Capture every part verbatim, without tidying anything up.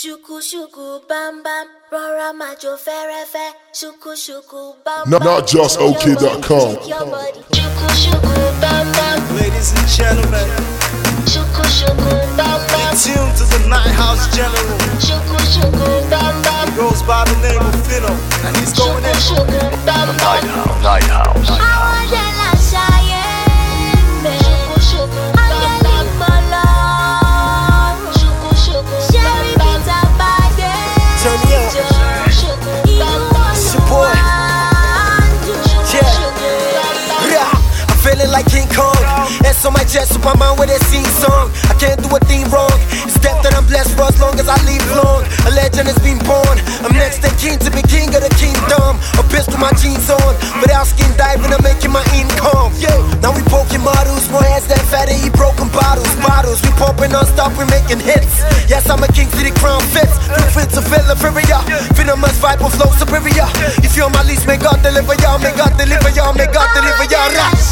Shuku shuku bam bam, rora majo ferefe. Shuku shuku bam Not, bam. not just O K dot com. Shuku shuku bam bam, Ladies and gentlemen, shuku shuku bam bam. tuned to the Night House General. Shuku shuku bam bam, Goes by the name of Fino, and he's going in. shuku shuku bam bam. Lighthouse. Awajela shayembe. Shuku shuku bam bam. Shuku shuku bam bam. Turn me up. It's your boy. Yeah. Yeah. I'm feeling like King Kong. S on my chest, Superman with a scene song. I can't do a thing wrong. It's death that I'm blessed for as long as I live long. A legend has been born. I'm next in king to be king of the kingdom. A pistol my jeans on. Without skin diving, I'm making my income. Yeah. Now we poking models, more heads than fatty, he broken bottles. Bottles, we popping non-stop, we making hits. Yes, I'm a king to the crown fits. Blue fits to fill inferior. Venomous vibe will flow superior. If you're on my least, may God deliver y'all, may God deliver y'all, may God deliver y'all.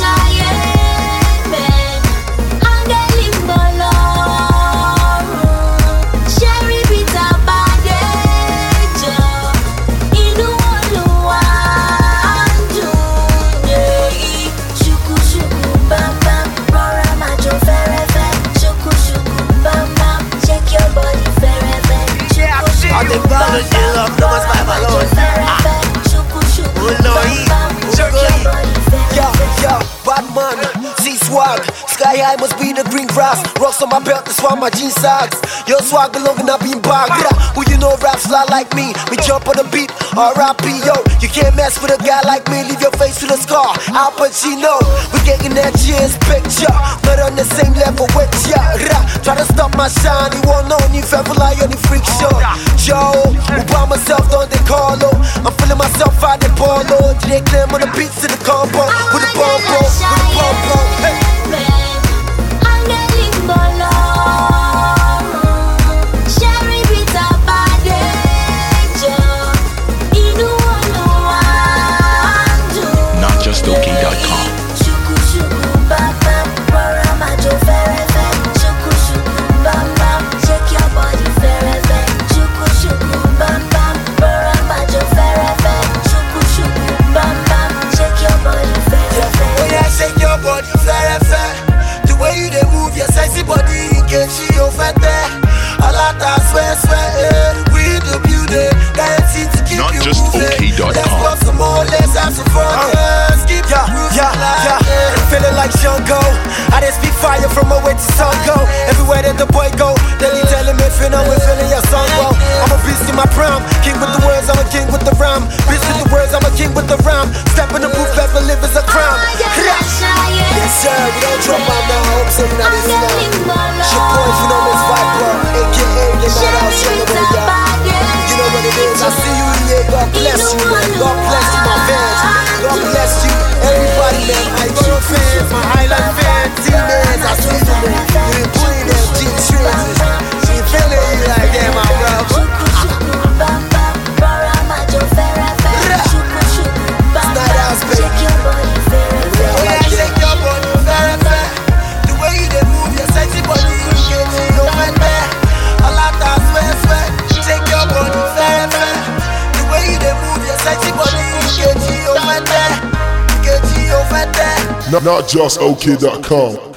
Sky high must be the green grass. Rocks on my belt, that's why my jeans sags. Your swag belonging up in bag. Who you know raps fly like me? We jump on the beat, R I P yo. You can't mess with a guy like me, leave your face to the scar. Al Pacino, we getting that cheers picture. Not on the same level with ya. Try to stop my shine, you won't know if ever lie on the freak show. Joe, who by myself, don't they call oh. I'm feeling myself out the polo. Did they claim on the beats to the combo? With the bomb bro, with the bomb bro. Hey. Not just O K dot com. Not just O K dot com. Let's some more, let's have some fun. Keep yeah, yeah, yeah. I'm feeling like Jungle. I just speak fire from my way to sun go. Everywhere that the boy go, they be telling me, Fino, we're feeling your song, bro. I'm a beast in my prime. King with the words, I'm a king with the rhyme. Beast with the words, I'm a king with the rhyme. Step in the booth, best believe it's a crime. Yes, sir, we don't drop out now. I hope so you're not even now. It's your boy, Fino, Miss Viper, A K A the Night House General, y'all. You know what it is, I see you here, God bless you, man. God bless you, my fans. God bless you, everybody, man. I G fans, my Highland fans, teammates, I see you, man. You been putting them G-strings. She feeling you like that, my bro. It's Night House, baby. Oh yeah, shake your body, very fair. The way you dey move your sexy body, you get me, no matter. A lot of swear, swear. Shake your body, very fair. The way you dey move your sexy body, you get me over there, get me over there. Not, not just O K dot com.